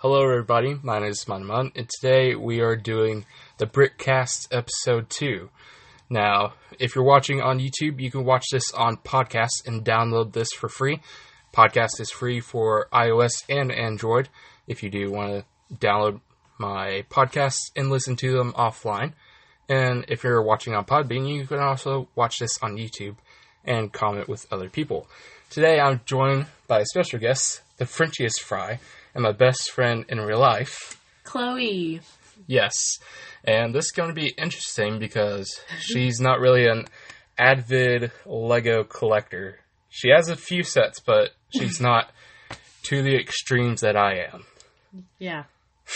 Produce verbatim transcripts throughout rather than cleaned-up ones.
Hello everybody, my name is Manman, and today we are doing the Brickcast episode two. Now, if you're watching on YouTube, you can watch this on podcast and download this for free. Podcast is free for iOS and Android if you do want to download my podcasts and listen to them offline. And if you're watching on Podbean, you can also watch this on YouTube and comment with other people. Today I'm joined by a special guest, the Frenchiest Fry, and my best friend in real life, Chloe. Yes, and this is going to be interesting because she's not really an avid Lego collector. She has a few sets, but she's not to the extremes that I am. Yeah.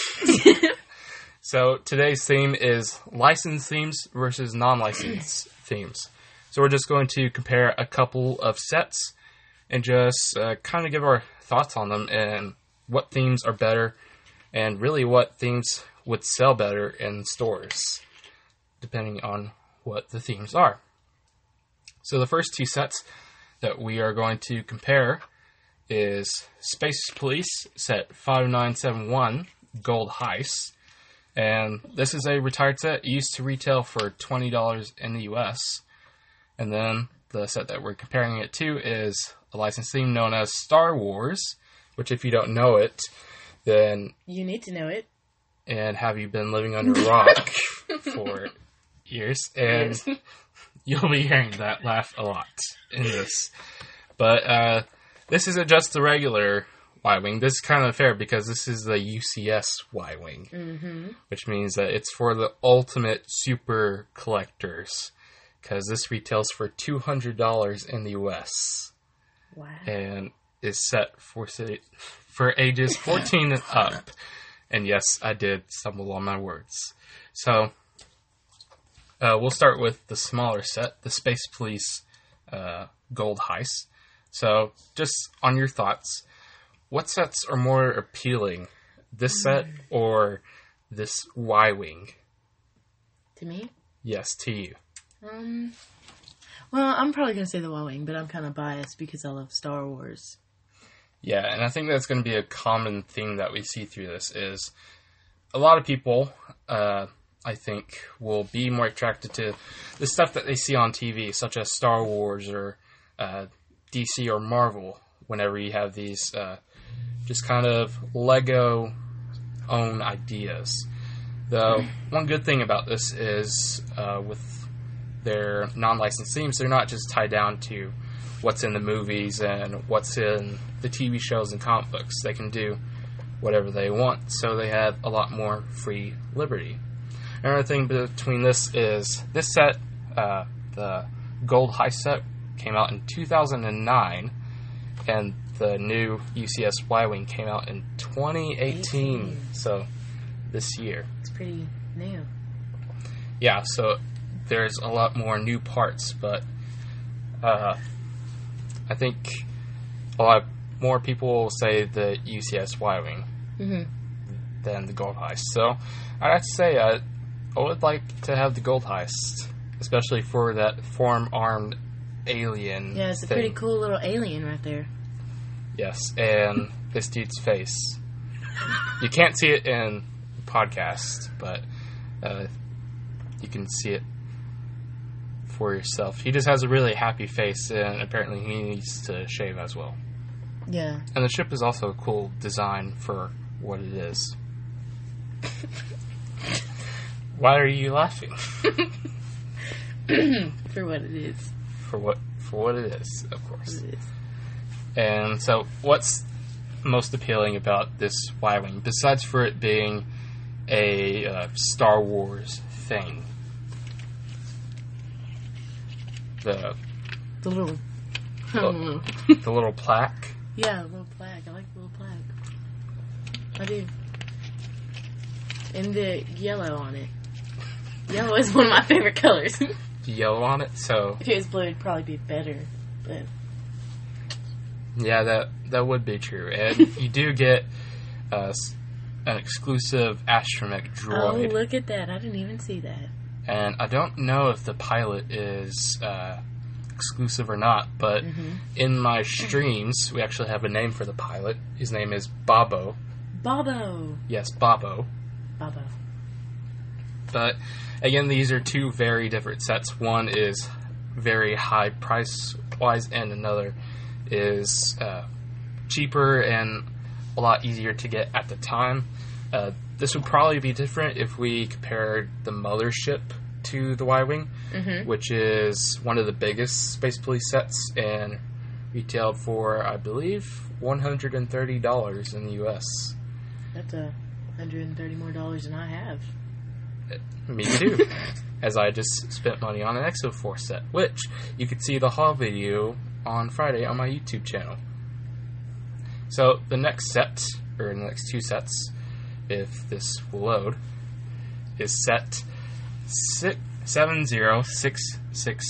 So today's theme is licensed themes versus non-licensed themes. So we're just going to compare a couple of sets and just uh, kind of give our thoughts on them and what themes are better and really what themes would sell better in stores, depending on what the themes are. So the first two sets that we are going to compare is Space Police set five nine seven one Gold Heist. And this is a retired set used to retail for twenty dollars in the U S. And then the set that we're comparing it to is a licensed theme known as Star Wars, which if you don't know it, then... You need to know it. And have you been living under a rock for years? And you'll be hearing that laugh a lot in this. But uh, this isn't just the regular Y-Wing. This is kind of fair because this is the U C S Y-Wing. Mm-hmm. Which means that it's for the ultimate super collectors. Because this retails for two hundred dollars in the U S. Wow. And is set for for ages fourteen and up. And yes, I did stumble on my words. So, uh, we'll start with the smaller set, the Space Police uh, Gold Heist. So, just on your thoughts, what sets are more appealing? This set or this Y-Wing? To me? Yes, to you. Um. Well, I'm probably going to say the Y-Wing, but I'm kind of biased because I love Star Wars. Yeah, and I think that's going to be a common theme that we see through this is a lot of people, uh, I think, will be more attracted to the stuff that they see on T V, such as Star Wars or uh, D C or Marvel, whenever you have these uh, just kind of Lego-owned ideas. Though, one good thing about this is uh, with their non-licensed themes, they're not just tied down to what's in the movies and what's in the T V shows and comic books. They can do whatever they want, so they have a lot more free liberty. Another thing between this is this set, uh, the Gold Heist set, came out in two thousand nine, and the new U C S Y-Wing came out in twenty eighteen, so this year. It's pretty new. Yeah, so there's a lot more new parts, but uh, I think a lot more people will say the U C S Y-Wing Mm-hmm. than the Gold Heist. So I'd have to say uh, I would like to have the Gold Heist, especially for that four-armed alien. Yeah, it's a thing. pretty cool little alien right there. Yes, and this dude's face. You can't see it in the podcast, but uh, you can see it for yourself. He just has a really happy face, and apparently he needs to shave as well. Yeah. And the ship is also a cool design for what it is. Why are you laughing? For what it is. For what for what it is, of course. It is. And so, what's most appealing about this Y-Wing, besides for it being a uh, Star Wars thing? The The little... I the, don't know. the little plaque. Yeah, a little plaque. I like the little plaque. I do. And the yellow on it. Yellow is one of my favorite colors. The yellow on it, so If it was blue, it'd probably be better. But yeah, that that would be true. And you do get uh, an exclusive astromech droid. oh, look at that! I didn't even see that. And I don't know if the pilot is uh, exclusive or not, but Mm-hmm. in my streams, we actually have a name for the pilot. His name is Babo. Bobo. Yes, Bobo. Bobo. But again, these are two very different sets. One is very high price wise, and another is uh, cheaper and a lot easier to get at the time. Uh, this would probably be different if we compared the Mothership to the Y-Wing, Mm-hmm. which is one of the biggest Space Police sets and retailed for, I believe, one hundred thirty dollars in the U S. That's a one hundred thirty more dollars than I have. Me too, as I just spent money on an Exo Force set, which you could see the haul video on Friday on my YouTube channel. So the next set, or the next two sets, if this will load, is set six, seven zero six six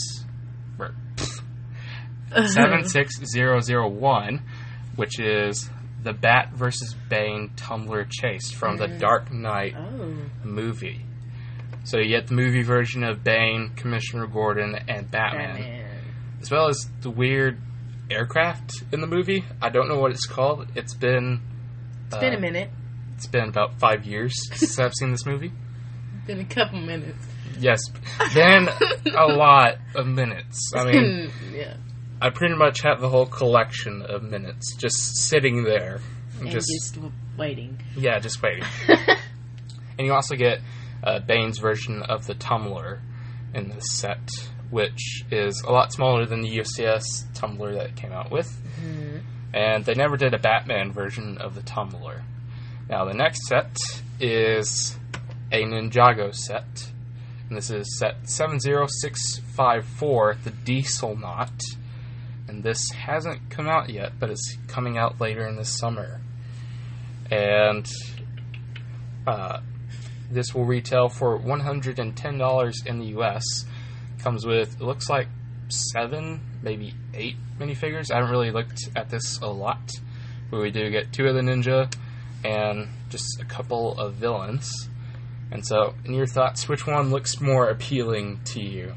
seven six zero zero one, which is the Bat versus Bane tumbler chase from the Dark Knight Oh. movie. So you get the movie version of Bane, Commissioner Gordon, and Batman, Batman. as well as the weird aircraft in the movie. I don't know what it's called. It's been It's been a minute. It's been about five years since I've seen this movie. Been a couple minutes. Yes, been a lot of minutes. I mean, yeah. I pretty much have the whole collection of minutes just sitting there, And just, just, waiting. yeah, just waiting. And you also get uh, Bane's version of the tumbler in this set, which is a lot smaller than the U C S tumbler that it came out with. Mm-hmm. And they never did a Batman version of the tumbler. Now, the next set is a Ninjago set. And this is set seven zero six five four, the Diesel Knot. And this hasn't come out yet, but it's coming out later in the summer. And uh, this will retail for one hundred ten dollars in the U S. Comes with, it looks like, seven, maybe eight minifigures. I haven't really looked at this a lot. But we do get two of the ninja and just a couple of villains. And so, in your thoughts, which one looks more appealing to you?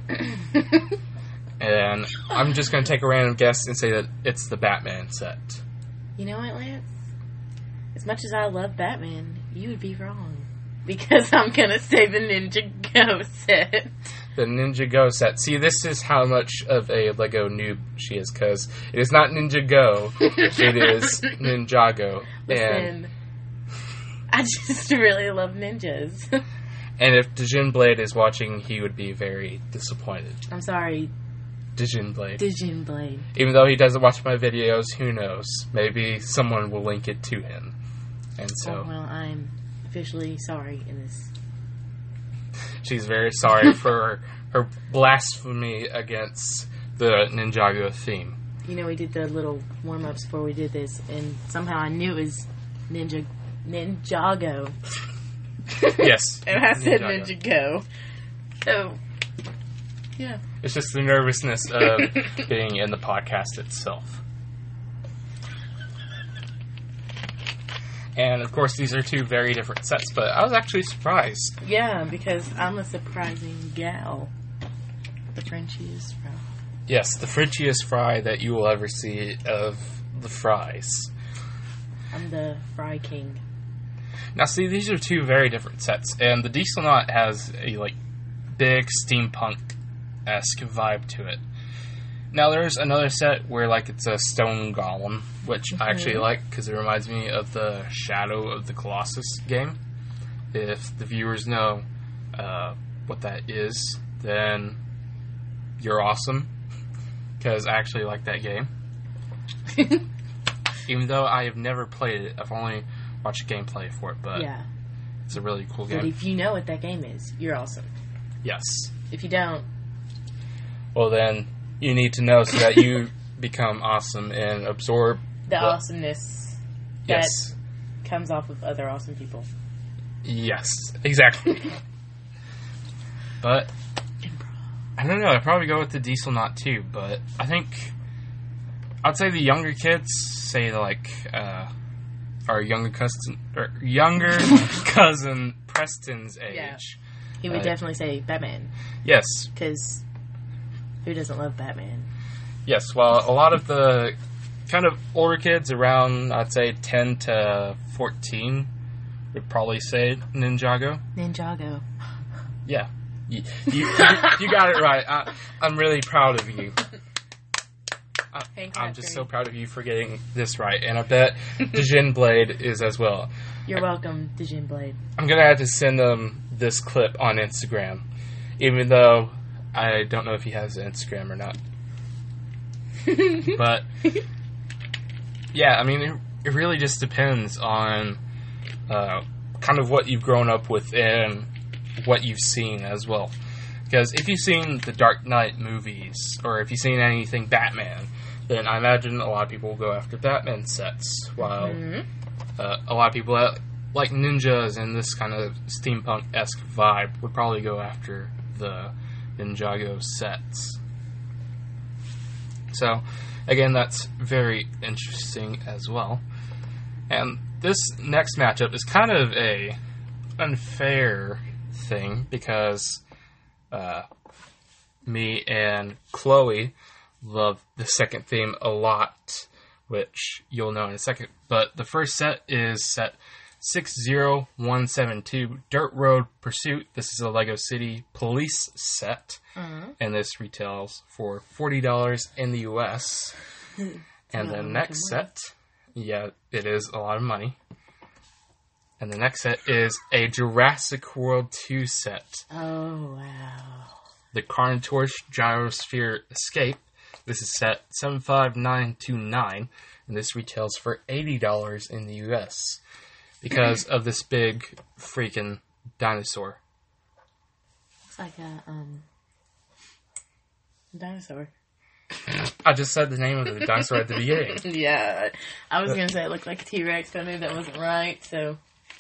And I'm just going to take a random guess and say that it's the Batman set. You know what, Lance? As much as I love Batman, you would be wrong. Because I'm going to say the Ninja Go set. The Ninja Go set. See, this is how much of a Lego noob she is, because it is not Ninja Go, it is Ninjago. Listen, And, I just really love ninjas. and if Dijin Blade is watching, he would be very disappointed. I'm sorry, Dijin Blade. Dijin Blade. Even though he doesn't watch my videos, who knows? Maybe someone will link it to him. And so, Oh, well, I'm officially sorry in this. she's very sorry for her blasphemy against the Ninjago theme. You know, we did the little warm-ups before we did this, and somehow I knew it was Ninja Ninjago. Yes. And I said Ninjago. Ninja Go. So, yeah. It's just the nervousness of being in the podcast itself. And, of course, these are two very different sets, but I was actually surprised. Yeah, because I'm a surprising gal. The Frenchiest fry. Yes, the Frenchiest fry that you will ever see of the fries. I'm the Fry King. Now, see, these are two very different sets, and the Diesel Knot has a, like, big steampunk-esque vibe to it. Now, there's another set where, like, it's a stone golem, which mm-hmm. I actually like, because it reminds me of the Shadow of the Colossus game. If the viewers know uh, what that is, then you're awesome, because I actually like that game. Even though I have never played it, I've only watched gameplay for it, but yeah. It's a really cool game. But if you know what that game is, you're awesome. Yes. If you don't, well then, you need to know so that you become awesome and absorb the, the awesomeness that yes. comes off of other awesome people. Yes, exactly. But, I don't know, I'd probably go with the Diesel Knot too, but I think, I'd say the younger kids, say like, uh, our younger cousin, or younger cousin Preston's age. Yeah. He would uh, definitely say Batman. Yes. Because who doesn't love Batman? Yes, well, a lot of the kind of older kids around, I'd say ten to fourteen, would probably say Ninjago. Ninjago. Yeah. You, you, you got it right. I, I'm really proud of you. I, I'm just so proud of you for getting this right. And I bet Djinn Blade is as well. You're welcome, Djinn Blade. I'm going to have to send him this clip on Instagram. Even though I don't know if he has Instagram or not. But, yeah, I mean, it, it really just depends on uh, kind of what you've grown up with and what you've seen as well. Because if you've seen the Dark Knight movies, or if you've seen anything Batman, then I imagine a lot of people will go after Batman sets, while mm-hmm. uh, a lot of people that like ninjas and this kind of steampunk-esque vibe would probably go after the Ninjago sets. So, again, that's very interesting as well. And this next matchup is kind of a unfair thing because uh, me and Chloe love the second theme a lot, which you'll know in a second. But the first set is set six zero one seven two, Dirt Road Pursuit. This is a Lego City Police set, mm-hmm. and this retails for forty dollars in the U S And the next set, yeah, it is a lot of money. And the next set is a Jurassic World two set. Oh, wow. The Carnotaurus Gyrosphere Escape. This is set seven five nine two nine, and this retails for eighty dollars in the U S because of this big freaking dinosaur. It's like a um dinosaur. I just said the name of the dinosaur at the beginning. Yeah, I was going to say it looked like a T-Rex, but I knew that wasn't right, so...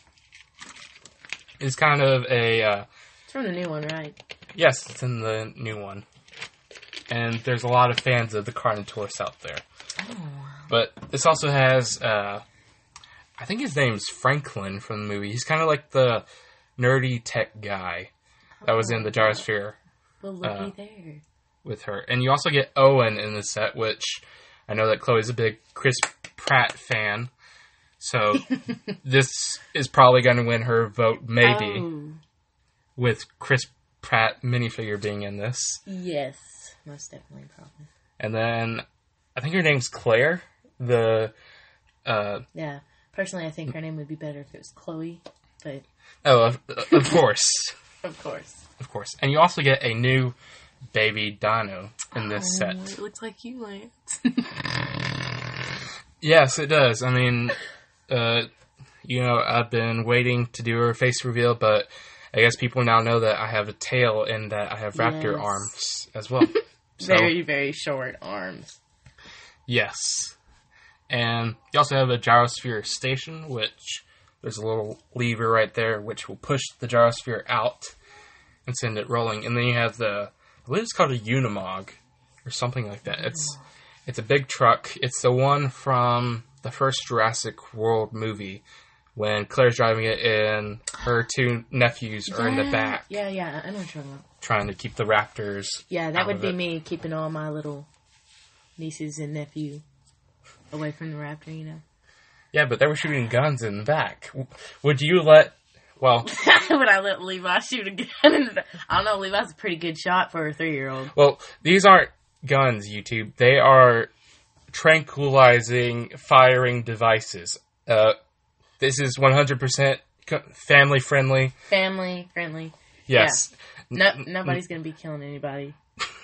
It's kind of a... Uh, it's from the new one, right? Yes, it's in the new one. And there's a lot of fans of the Carnotaurus out there. Oh. But this also has... Uh, I think his name's Franklin from the movie. He's kind of like the nerdy tech guy that was in the Gyrosphere. Well, looky uh, there. With her. And you also get Owen in the set, which I know that Chloe's a big Chris Pratt fan. So this is probably going to win her vote, maybe, oh. with Chris Pratt minifigure being in this. Yes, most definitely, probably. And then I think her name's Claire. The uh, yeah, personally, I think her name would be better if it was Chloe. But oh, of, of course, of course, of course. And you also get a new baby dino in this oh, set. It looks like you, Lance. Yes, it does. I mean, uh, you know, I've been waiting to do her face reveal, but I guess people now know that I have a tail and that I have raptor yes. arms as well. So, very, very short arms. Yes. And you also have a gyrosphere station, which there's a little lever right there, which will push the gyrosphere out and send it rolling. And then you have the, I believe it's called a Unimog or something like that. It's it's a big truck. It's the one from the first Jurassic World movie when Claire's driving it and her two nephews are yeah, in the back. Yeah, yeah, I know what you're talking about. Trying to keep the raptors. Yeah, that out would of be it. me keeping all my little nieces and nephew away from the raptor, you know. Yeah, but they were shooting guns in the back. Would you let... Well, would I let Levi shoot a gun in the back? I don't know, Levi's a pretty good shot for a three-year-old. Well, these aren't guns, YouTube. They are tranquilizing, firing devices. Uh, this is one hundred percent family-friendly. Family-friendly. Yes. Yeah. No, nobody's going to be killing anybody.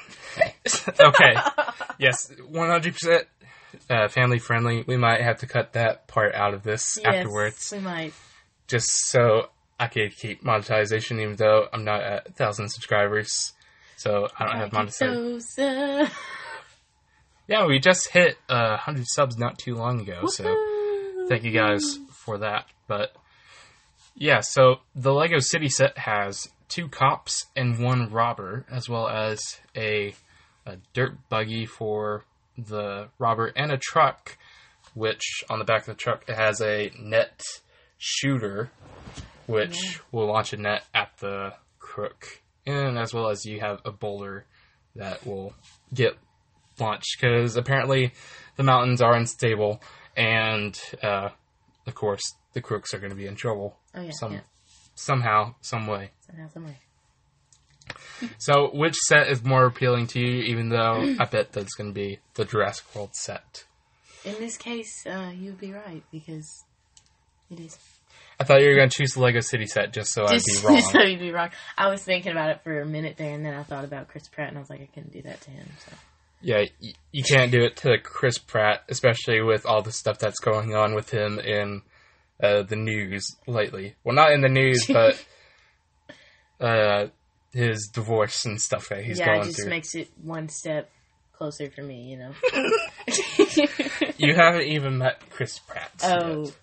Okay. Yes, one hundred percent uh, family-friendly. We might have to cut that part out of this yes, afterwards. we might. Just so I could keep monetization, even though I'm not at one thousand subscribers. So I don't have monetization. Uh... Yeah, we just hit uh, one hundred subs not too long ago. Woo-hoo! So thank you guys for that. But yeah, so the Lego City set has two cops and one robber, as well as a, a dirt buggy for the robber and a truck, which on the back of the truck it has a net shooter, which yeah. will launch a net at the crook. And as well as you have a boulder that will get launched, because apparently the mountains are unstable, and uh, of course the crooks are going to be in trouble. Oh, yeah, some, yeah. Somehow, some way. Somehow, some way. So, which set is more appealing to you, even though I bet that's going to be the Jurassic World set? In this case, uh, you'd be right, because it is. I thought you were going to choose the Lego City set just so Just, I'd be wrong. so you'd be wrong. I was thinking about it for a minute there, and then I thought about Chris Pratt, and I was like, I couldn't do that to him, so... Yeah, y- you can't do it to Chris Pratt, especially with all the stuff that's going on with him in uh, the news lately. Well, not in the news, but uh, his divorce and stuff that he's yeah, going it just through. makes it one step closer for me, you know? You haven't even met Chris Pratt Oh. yet.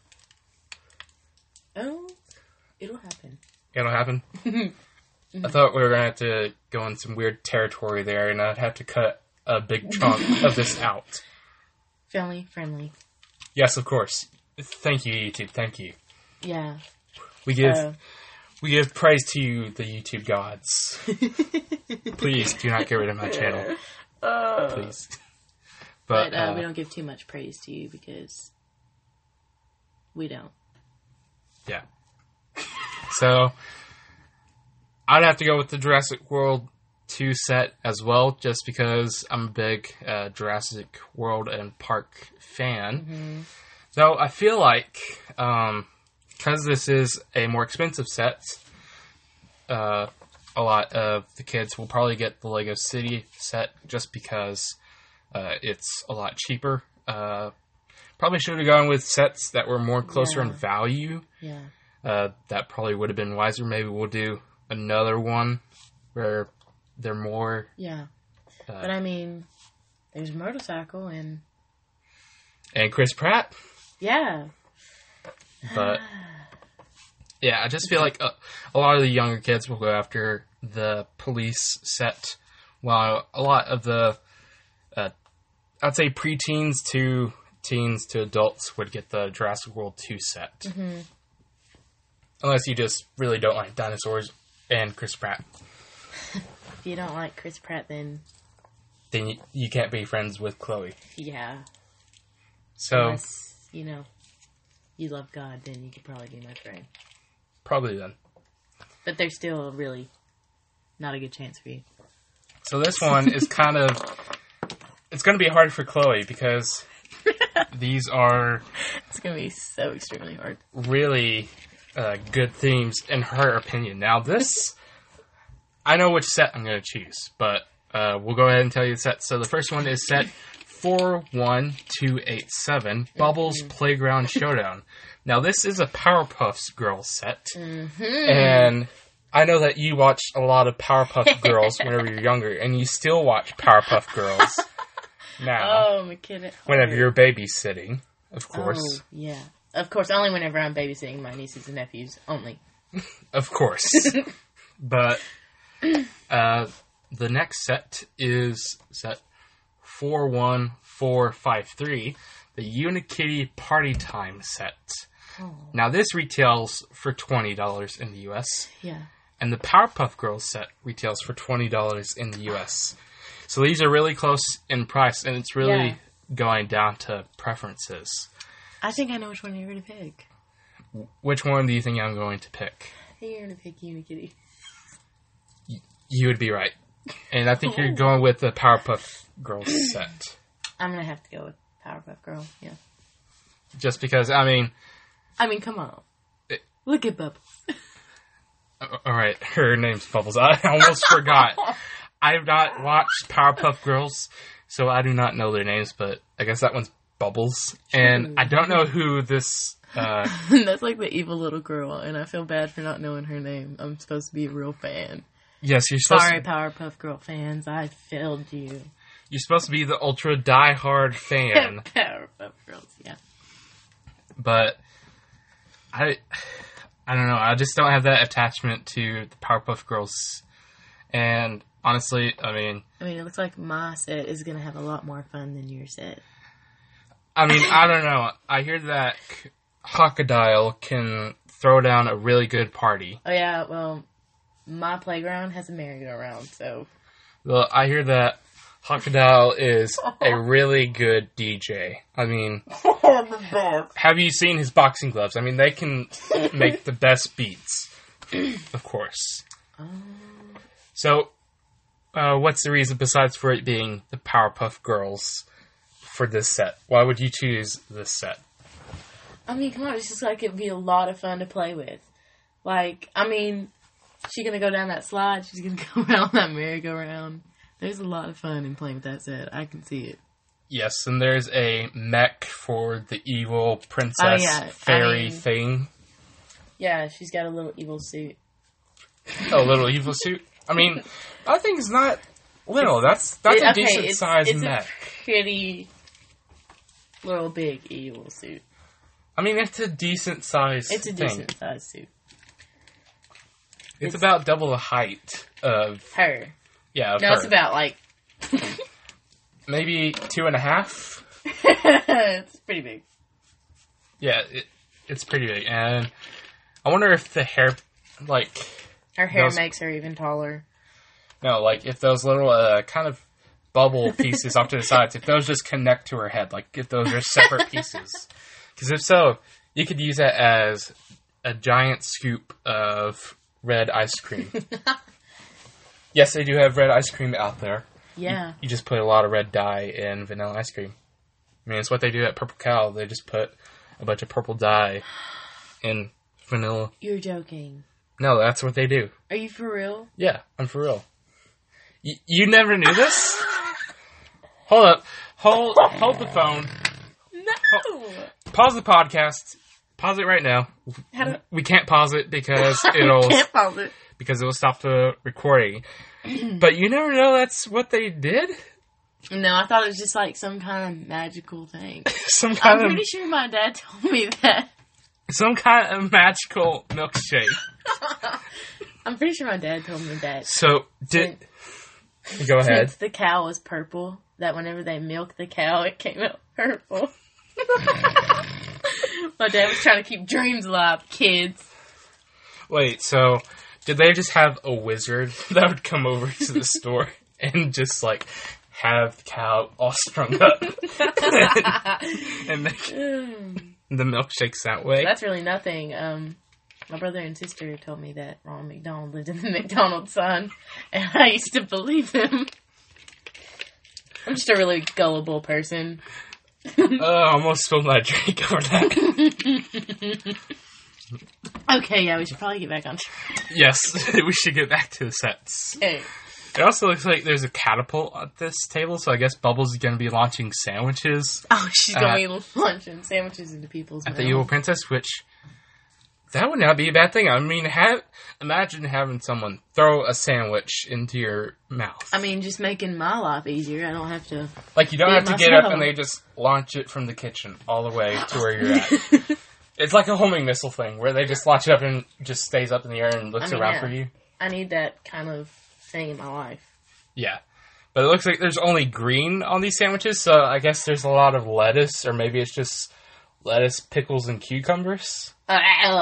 Oh, it'll happen. It'll happen? I thought we were going to have to go in some weird territory there, and I'd have to cut a big chunk of this out. Family friendly. Yes, of course. Thank you, YouTube. Thank you. Yeah. We give Uh, we give praise to you, the YouTube gods. Please do not get rid of my channel. uh, Please. But, But, uh, uh, we don't give too much praise to you because we don't. yeah. So, I'd have to go with the Jurassic World two set as well, just because I'm a big uh, Jurassic World and Park fan. Mm-hmm. So I feel like, um, because this is a more expensive set, uh, a lot of the kids will probably get the Lego City set just because uh, it's a lot cheaper. Uh, probably should have gone with sets that were more closer Yeah. in value. Yeah. Uh, that probably would have been wiser. Maybe we'll do another one where they're more... Yeah. Uh, But I mean, there's motorcycle and and Chris Pratt. yeah. But yeah, I just feel like a, a lot of the younger kids will go after the police set, while a lot of the, uh, I'd say preteens to teens to adults would get the Jurassic World two set. Mm-hmm. Unless you just really don't like dinosaurs and Chris Pratt. If you don't like Chris Pratt, then Then you, you can't be friends with Chloe. yeah. So, Unless, you know, you love God, then you could probably be my friend. probably then. But there's still really not a good chance for you. So this one is kind of... It's going to be hard for Chloe because these are It's going to be so extremely hard. really uh, good themes in her opinion. Now this... I know which set I'm going to choose, but uh, we'll go ahead and tell you the set. So the first one is set four one two eight seven, Bubbles Playground Showdown. Now this is a Powerpuff Girls set, Mm-hmm. and I know that you watched a lot of Powerpuff Girls whenever you're younger, and you still watch Powerpuff Girls now, Oh, my kid. whenever you're babysitting, of course. Oh, yeah. Of course, only whenever I'm babysitting my nieces and nephews. Only. Of course. But uh, the next set is set four one four five three, the Unikitty Party Time set. Oh. Now this retails for twenty dollars in the U S, Yeah. and the Powerpuff Girls set retails for twenty dollars in the U S. So these are really close in price, and it's really Yeah. going down to preferences. I think I know which one you're going to pick. Which one do you think I'm going to pick? I think you're going to pick Unikitty. You would be right. And I think you're going with the Powerpuff Girls set. I'm going to have to go with Powerpuff Girl. Yeah. Just because, I mean... I mean, come on. It- Look at Bubbles. Alright, her name's Bubbles. I almost forgot. I have not watched Powerpuff Girls, so I do not know their names, but I guess that one's Bubbles. And I don't know who this... Uh, That's like the evil little girl, and I feel bad for not knowing her name. I'm supposed to be a real fan. yes, you're supposed Sorry, to, Powerpuff Girl fans. I failed you. you're supposed to be the ultra die-hard fan. Powerpuff Girls, yeah. But I... I don't know. I just don't have that attachment to the Powerpuff Girls. And honestly, I mean... I mean, it looks like my set is going to have a lot more fun than your set. I mean, I don't know. I hear that Hawkadile can throw down a really good party. Oh, yeah, well, my playground has a merry-go-round, so... Well, I hear that Hawkadile is a really good D J. I mean, have you seen his boxing gloves? I mean, they can make the best beats, of course. So, uh, what's the reason besides for it being the Powerpuff Girls for this set? Why would you choose this set? I mean, come on, it's just like it'd be a lot of fun to play with. Like, I mean, she's gonna go down that slide, she's gonna go around that merry-go-round. There's a lot of fun in playing with that set. I can see it. Yes, and there's a mech for the evil princess oh, yeah. fairy I mean, thing. Yeah, she's got a little evil suit. A little evil suit? I mean, I think it's not little. That's that's it, a okay, decent it's, sized it's mech. A pretty little big evil suit. I mean, it's a decent sized It's a thing. decent sized suit. It's, it's about double the height of her. Yeah, of no, her. it's about like maybe two and a half. It's pretty big. Yeah, it, it's pretty big, and I wonder if the hair, like her hair those, makes her even taller. No, like if those little uh, kind of bubble pieces off to the sides, if those just connect to her head, like if those are separate pieces, because if so, you could use that as a giant scoop of red ice cream. Yes, they do have red ice cream out there. Yeah. You, you just put a lot of red dye in vanilla ice cream. I mean, it's what they do at Purple Cow. They just put a bunch of purple dye in vanilla. You're joking. No, that's what they do. Are you for real? Yeah, I'm for real. Y- you never knew this? Hold up. Hold hold the phone. No! Hold, pause the podcast. Pause it right now. How do... We can't pause it because it'll... can't pause it. Because it will stop the recording. But you never know that's what they did? No, I thought it was just like some kind of magical thing. some kind I'm of... pretty sure my dad told me that. Some kind of magical milkshake. I'm pretty sure my dad told me that. So, did... Since, Go ahead. Since the cow was purple, that whenever they milked the cow, it came out purple. My dad was trying to keep dreams alive, kids. Wait, so... Did they just have a wizard that would come over to the store and just, like, have the cow all strung up and, and make the milkshakes that way? That's really nothing. Um, my brother and sister told me that Ronald McDonald lived in the McDonald's son, and I used to believe him. I'm just a really gullible person. Oh, I almost spilled my drink over that. Okay, yeah, we should probably get back on track. Yes, we should get back to the sets. Okay. It also looks like there's a catapult at this table, so I guess Bubbles is going to be launching sandwiches. Oh, she's going to uh, be launching sandwiches into people's mouths. At the Evil Princess, which, that would not be a bad thing. I mean, have, imagine having someone throw a sandwich into your mouth. I mean, just making my life easier. I don't have to... Like, you don't have to myself. get up and they just launch it from the kitchen all the way to where you're at. It's like a homing missile thing, where they just launch it up and just stays up in the air and looks I mean, around yeah. for you. I need that kind of thing in my life. Yeah. But it looks like there's only green on these sandwiches, so I guess there's a lot of lettuce, or maybe it's just lettuce, pickles, and cucumbers. Uh,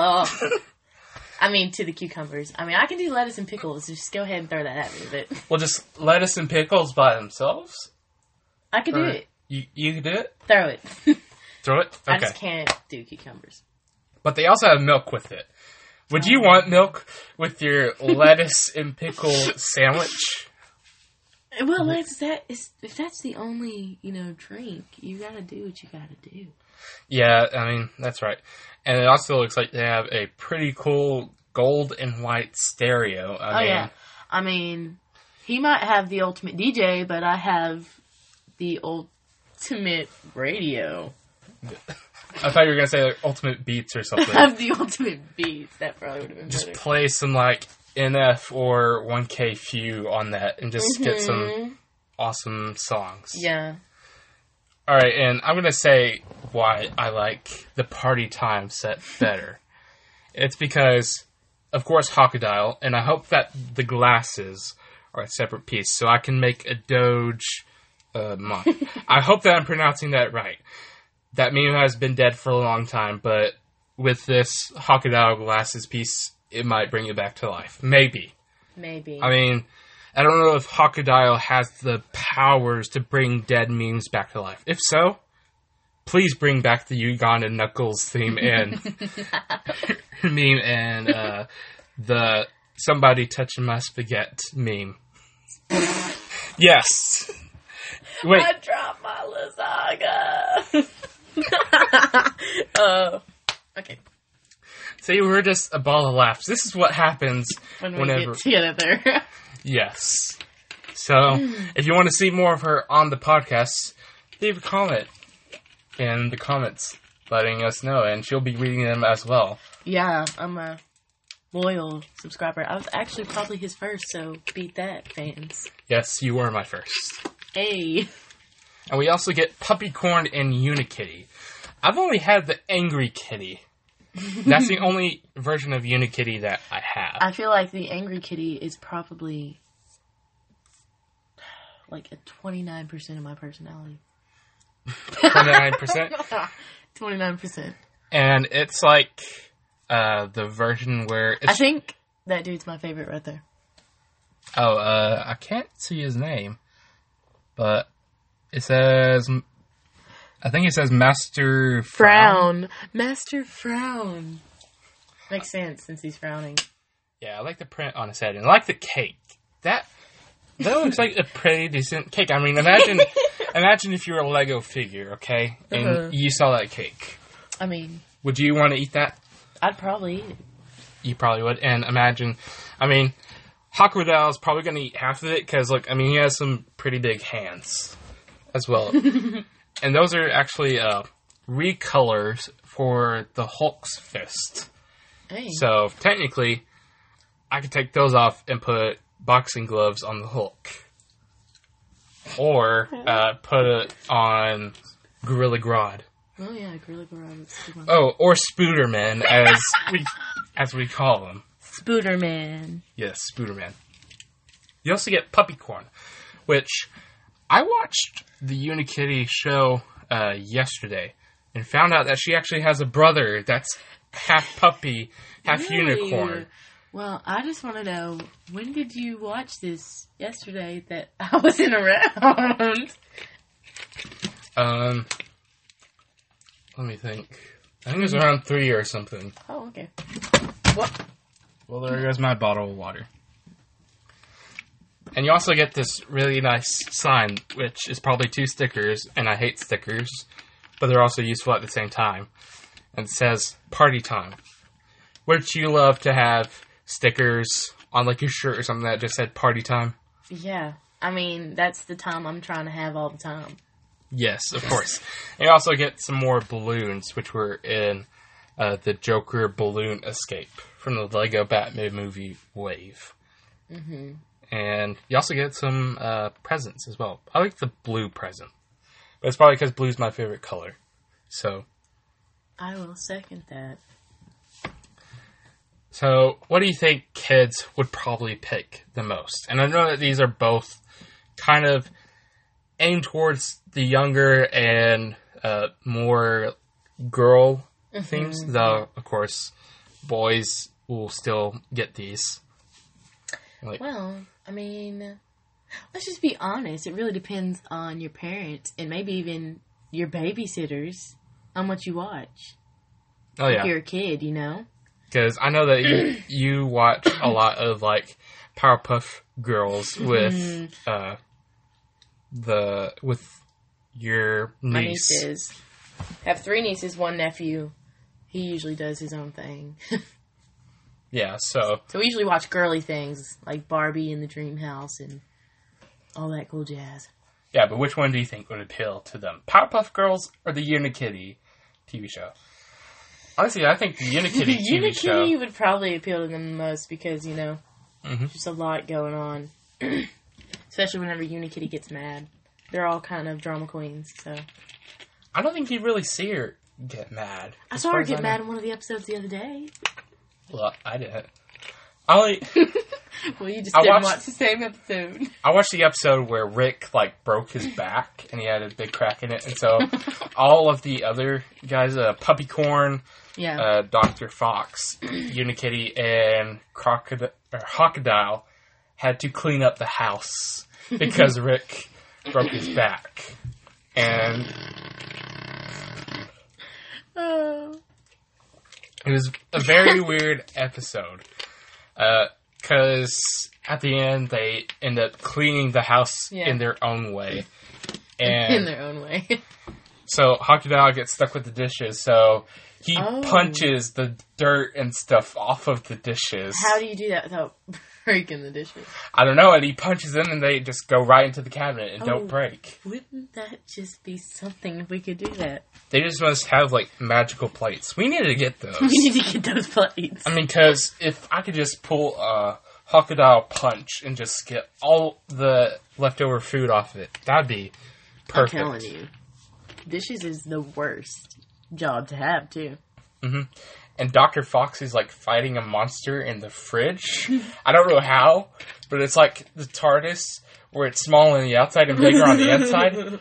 I mean, to the cucumbers. I mean, I can do lettuce and pickles. Just go ahead and throw that at me. But well, just lettuce and pickles by themselves? I could do it. You, you could do it? Throw it. Throw it? Okay. I just can't do cucumbers. But they also have milk with it. Would you want milk with your lettuce and pickle sandwich? Well, that's, that is, if that's the only, you know, drink, you gotta do what you gotta do. Yeah, I mean, that's right. And it also looks like they have a pretty cool gold and white stereo. I oh, mean, yeah. I mean, he might have the ultimate D J, but I have the ultimate radio. I thought you were going to say like Ultimate Beats or something. I have the Ultimate Beats. That probably would have been just better. Just play some like N F or one K Few on that and just mm-hmm. get some awesome songs. Yeah. Alright, and I'm going to say why I like the Party Time set better. It's because, of course, Hawkadile, and I hope that the glasses are a separate piece so I can make a Doge uh, month. I hope that I'm pronouncing that right. That meme has been dead for a long time, but with this Hawkadile glasses piece, it might bring it back to life. Maybe. Maybe. I mean, I don't know if Hawkadile has the powers to bring dead memes back to life. If so, please bring back the Ugandan Knuckles theme and meme and uh, the somebody touching my spaghetti meme. Yes. Wait. I dropped my lasagna. uh, okay. See, we're just a ball of laughs. This is what happens when we whenever... get together. Yes. So, if you want to see more of her on the podcast, leave a comment in the comments letting us know, and she'll be reading them as well. Yeah, I'm a loyal subscriber. I was actually probably his first, so beat that, fans. Yes, you were my first. Hey. And we also get Puppycorn and Unikitty. I've only had the Angry Kitty. That's the only version of Unikitty that I have. I feel like the Angry Kitty is probably like a twenty-nine percent of my personality. twenty-nine percent? twenty-nine percent. And it's like uh, the version where... It's... I think that dude's my favorite right there. Oh, uh, I can't see his name. But it says... I think it says Master Frown. Frown. Master Frown. Makes sense since he's frowning. Yeah, I like the print on his head. And I like the cake. That that looks like a pretty decent cake. I mean, imagine imagine if you were a Lego figure, okay? And Uh-huh. you saw that cake. I mean... Would you want to eat that? I'd probably eat it. You probably would. And imagine... I mean, Hawkradile is probably going to eat half of it because, look, I mean, he has some pretty big hands as well. And those are actually uh, recolors for the Hulk's fist. Hey. So, technically, I could take those off and put boxing gloves on the Hulk. Or uh, put it on Gorilla Grodd. Oh, yeah, Gorilla Grodd. Oh, or Spooderman, as we as we call him. Spooderman. Yes, Spooderman. You also get Puppycorn, which I watched the Unikitty show uh, yesterday and found out that she actually has a brother that's half puppy, half Really? unicorn. Well, I just want to know, when did you watch this yesterday that I wasn't around? Um, let me think. I think it was around three or something. Oh, okay. What? Well, there goes my bottle of water. And you also get this really nice sign, which is probably two stickers, and I hate stickers, but they're also useful at the same time. And it says, Party Time. Which you love to have stickers on like your shirt or something that just said Party Time? Yeah. I mean, that's the time I'm trying to have all the time. Yes, of course. And you also get some more balloons, which were in uh, the Joker Balloon Escape from the Lego Batman movie Wave. Mm-hmm. And you also get some uh, presents as well. I like the blue present. But it's probably because blue's my favorite color. So. I will second that. So, what do you think kids would probably pick the most? And I know that these are both kind of aimed towards the younger and uh, more girl mm-hmm. themes. Though, of course, boys will still get these. Like, well, I mean, let's just be honest. It really depends on your parents and maybe even your babysitters on what you watch. Oh, yeah. If you're a kid, you know? Because I know that you, you watch a lot of, like, Powerpuff Girls with uh, the with your niece. My nieces. I have three nieces, one nephew. He usually does his own thing. Yeah, so... So we usually watch girly things, like Barbie and the Dream House and all that cool jazz. Yeah, but which one do you think would appeal to them? Powerpuff Girls or the Unikitty T V show? Honestly, I think the Unikitty T V show... Unikitty would probably appeal to them the most because, you know, mm-hmm. there's just a lot going on. Especially whenever Unikitty gets mad. They're all kind of drama queens, so... I don't think you'd really see her get mad. I saw her get mad in one of the episodes the other day. Well, I didn't. I only... Well, you just I didn't watched, watch the same episode. I watched the episode where Rick, like, broke his back, and he had a big crack in it, and so all of the other guys, uh, Puppycorn, yeah. uh, Doctor Fox, Unikitty, and Crocodile, or Hawkadile, had to clean up the house because Rick broke his back. And Oh. it was a very weird episode. Because uh, at the end, they end up cleaning the house Yeah. in their own way. And In their own way. so Hakuda gets stuck with the dishes, so he Oh. punches the dirt and stuff off of the dishes. How do you do that without breaking the dishes? I don't know, and he punches them and they just go right into the cabinet and Oh. don't break. Wouldn't that just be something if we could do that? They just must have, like, magical plates. We need to get those. We need to get those plates. I mean, because if I could just pull a Hakuda punch and just get all the leftover food off of it, that'd be perfect. I'm telling you. Dishes is the worst job to have, too. Mm-hmm. And Doctor Fox is, like, fighting a monster in the fridge. I don't know how, but it's like the TARDIS, where it's small on the outside and bigger on the inside.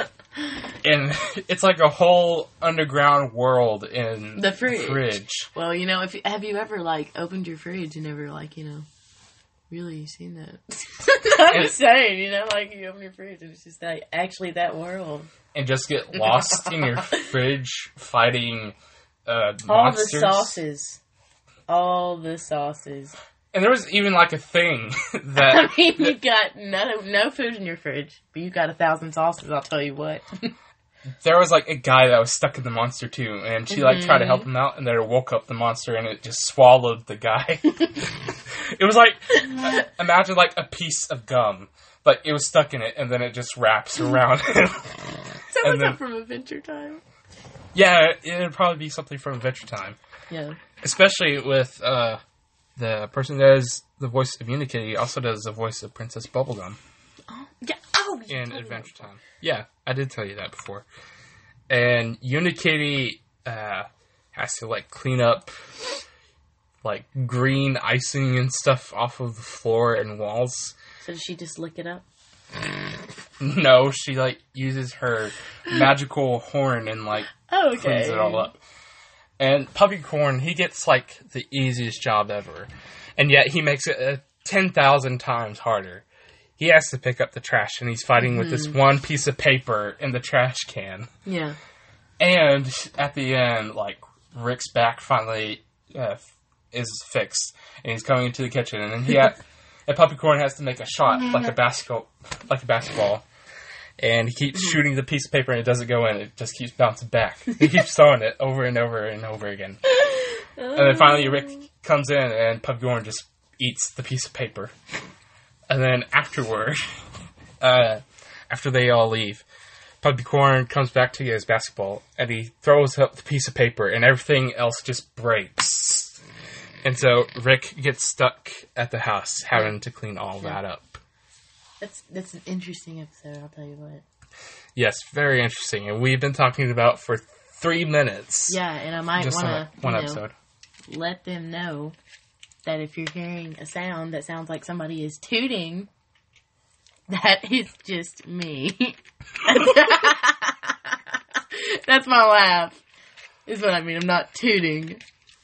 And it's like a whole underground world in The fridge. fridge. Well, you know, if you, have you ever, like, opened your fridge and never, like, you know, really seen that? I'm And- just saying, you know, like, you open your fridge and it's just, like, actually that world. And just get lost in your fridge fighting uh, All monsters. the sauces. All the sauces. And there was even like a thing I that mean, you got no no food in your fridge, but you got a thousand sauces, I'll tell you what. there was like a guy that was stuck in the monster too, and she like tried to Mhm. help him out, and then it woke up the monster, and it just swallowed the guy. It was like uh, imagine like a piece of gum, but it was stuck in it, and then it just wraps around him. Sounds And like then- that from Adventure Time. Yeah, it'd probably be something from Adventure Time, Yeah. especially with uh, the person that does the voice of Unikitty also does the voice of Princess Bubblegum. Oh, yeah. Oh, you In told me Adventure that. Time. Yeah, I did tell you that before. And Unikitty uh, has to, like, clean up, like, green icing and stuff off of the floor and walls. So does she just lick it up? No, she, like, uses her magical horn and, like, Oh, okay. cleans it all up. And Puppycorn, he gets, like, the easiest job ever. And yet he makes it uh, ten thousand times harder. He has to pick up the trash, and he's fighting with this one piece of paper in the trash can. Yeah. And at the end, like, Rick's back finally uh, is fixed, and he's coming into the kitchen, and then he ha- and Puppycorn has to make a shot like a basketball, like a basketball, and he keeps shooting the piece of paper, and it doesn't go in; it just keeps bouncing back. He keeps throwing it over and over and over again, and then finally Rick comes in, and Puppycorn just eats the piece of paper, and then afterward, uh, after they all leave. Puppycorn comes back to get his basketball, and he throws up the piece of paper, and everything else just breaks. And so Rick gets stuck at the house, having to clean all that up. That's that's an interesting episode, I'll tell you what. Yes, very interesting. And we've been talking about for three minutes. Yeah, and I might Just on want a- to one episode. let them know that if you're hearing a sound that sounds like somebody is tooting, that is just me. That's my laugh. Is what I mean. I'm not tooting.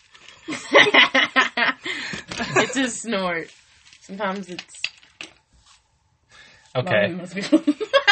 It's a snort. Sometimes it's. Okay. Most people-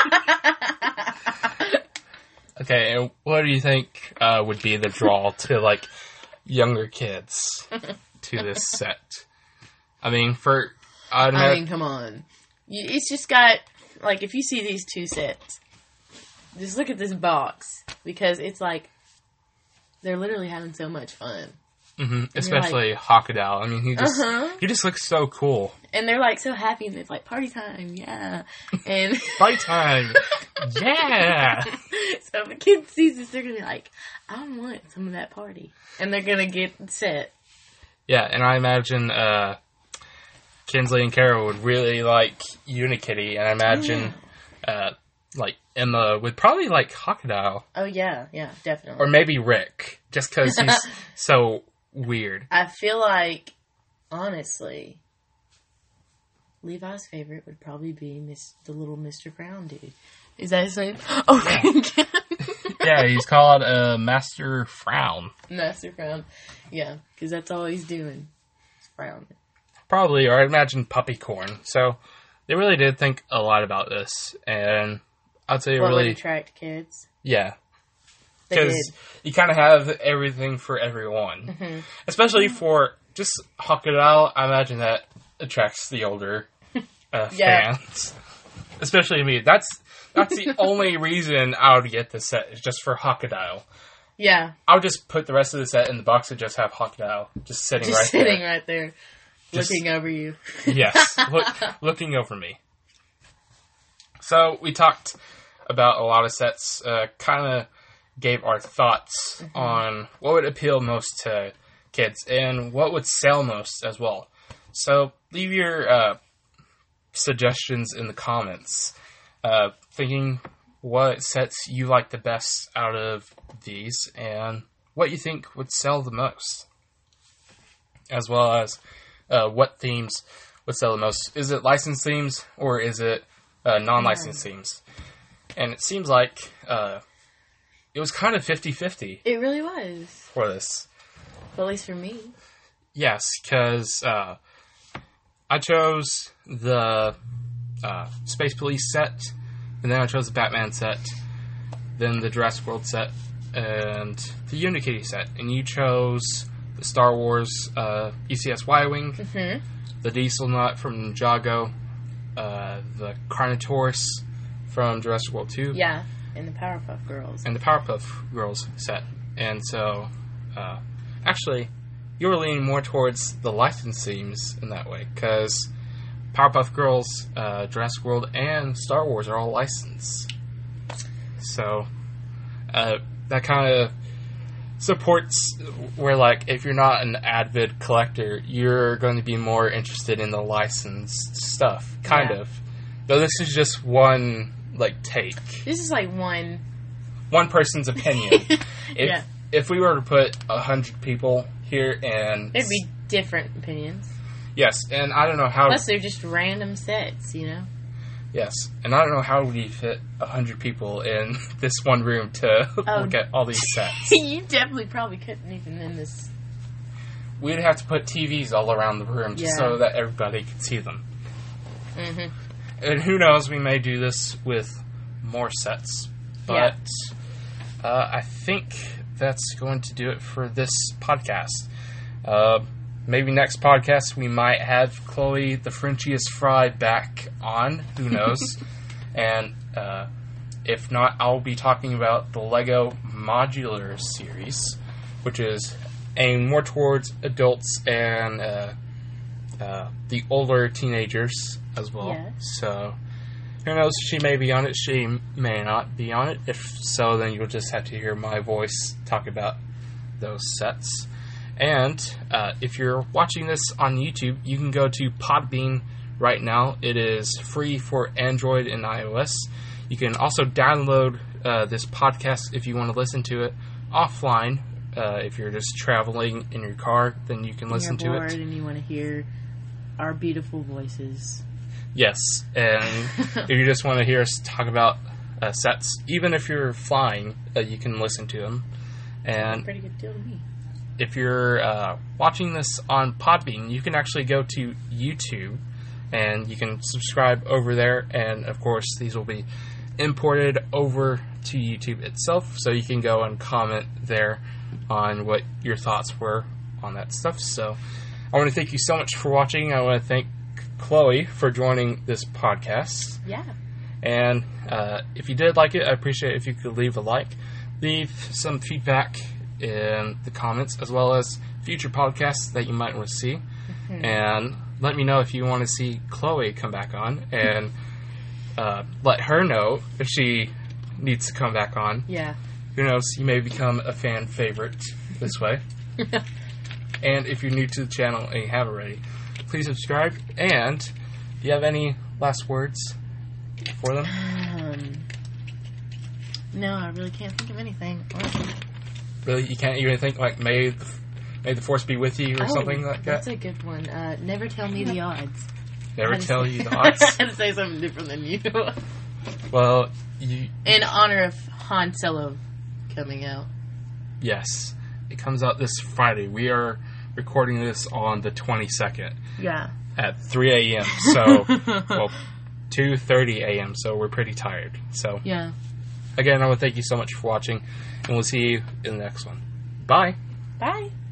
Okay, and what do you think uh, would be the draw to, like, younger kids to this set? I mean, for... I'd I have, mean, come on. You, it's just got, like, if you see these two sets, just look at this box. Because it's like, they're literally having so much fun. hmm especially Hakuda. I mean, he just Uh-huh. he just looks so cool. And they're, like, so happy. And it's like, party time, yeah. And Fight time! Yeah! so if a kid sees this, they're going to be like, I want some of that party. And they're going to get set. Yeah, and I imagine uh, Kinsley and Carol would really like Unikitty, and I imagine uh, like Emma would probably like Hakuda, Oh, yeah, yeah, definitely. or maybe Rick, just because he's so weird. I feel like, honestly, Levi's favorite would probably be Miss the little Mister Frown dude. Is that his name? Oh, Yeah, he's called uh, Master Frown. Master Frown. Yeah, because that's all he's doing. He's frowning. probably, or I imagine Puppycorn. So they really did think a lot about this, and I'd say what really would attract kids. Yeah. They Because did. you kind of have everything for everyone. Mm-hmm. Especially for just Hawkadile, I imagine that attracts the older uh, Yeah. fans. Especially me. That's that's the only reason I would get this set, is just for Hawkadile. Yeah. I would just put the rest of the set in the box and just have Hawkadile just sitting Just right sitting there. right there, Just- looking over you. Yes, look, looking over me. So we talked about a lot of sets, uh, kind of gave our thoughts Mm-hmm. on what would appeal most to kids and what would sell most as well. So leave your uh, suggestions in the comments, uh, thinking what sets you like the best out of these and what you think would sell the most, as well as uh, what themes would sell the most. Is it licensed themes or is it uh, non-licensed Mm. themes? And it seems like uh, it was kind of fifty-fifty It really was. for this. Well, at least for me. Yes, because uh, I chose the uh, Space Police set, and then I chose the Batman set, then the Jurassic World set, and the Unikitty set. And you chose the Star Wars uh, E C S Y-Wing, Mm-hmm. the Diesel Nut from Ninjago, uh, the Carnotaurus from Jurassic World two, Yeah, and the Powerpuff Girls. and the Powerpuff Girls set. And so, uh, actually, you were leaning more towards the licensed themes in that way, because Powerpuff Girls, uh, Jurassic World, and Star Wars are all licensed. So, uh, that kind of supports where, like, if you're not an avid collector, you're going to be more interested in the licensed stuff, kind Yeah. of. Though this is just one, like, take. This is like one. One person's opinion. If, Yeah. if we were to put a hundred people here and... There'd be different opinions. Yes, and I don't know how... Plus, they're just random sets, you know? Yes, and I don't know how we fit a hundred people in this one room to Oh. look at all these sets. You definitely probably couldn't even in this. We'd have to put T Vs all around the room just Yeah. so that everybody could see them. Mm-hmm. And who knows, we may do this with more sets. But uh, I think that's going to do it for this podcast. Uh, maybe next podcast we might have Chloe the Frenchiest Fry back on. Who knows? And uh, if not, I'll be talking about the Lego Modular series, which is aimed more towards adults and uh, uh, the older teenagers as well. Yes. So who knows? She may be on it. She may not be on it. If so, then you'll just have to hear my voice talk about those sets. And uh, if you're watching this on YouTube, you can go to Podbean right now. It is free for Android and iOS. You can also download uh, this podcast if you want to listen to it offline. Uh, if you're just traveling in your car, then you can listen You're to bored it. and you want to hear our beautiful voices. Yes, and if you just want to hear us talk about uh, sets, even if you're flying, uh, you can listen to them. And Pretty good deal to me. if you're uh, watching this on Podbean, you can actually go to YouTube and you can subscribe over there. And of course, these will be imported over to YouTube itself, so you can go and comment there on what your thoughts were on that stuff. So I want to thank you so much for watching. I want to thank Chloe for joining this podcast. Yeah. And uh, if you did like it, I appreciate it if you could leave a like, leave some feedback in the comments, as well as future podcasts that you might want to see. Mm-hmm. And let me know if you want to see Chloe come back on, and uh, let her know if she needs to come back on. Yeah. Who knows, you may become a fan favorite this way. And if you're new to the channel and you haven't already, please subscribe. And do you have any last words for them? Um, no, I really can't think of anything. Honestly. Really, you can't even think like may the, may the force be with you or Oh, something like that? That's a good one. Uh, never tell me the odds. Never I had to tell say- you the odds. I had to say something different than you. Well, you In honor of Han Solo coming out. yes, it comes out this Friday. We are recording this on the twenty-second Yeah. at three a.m. So, well, two thirty a.m. So we're pretty tired. So, Yeah. again, I want to thank you so much for watching, and we'll see you in the next one. Bye. Bye.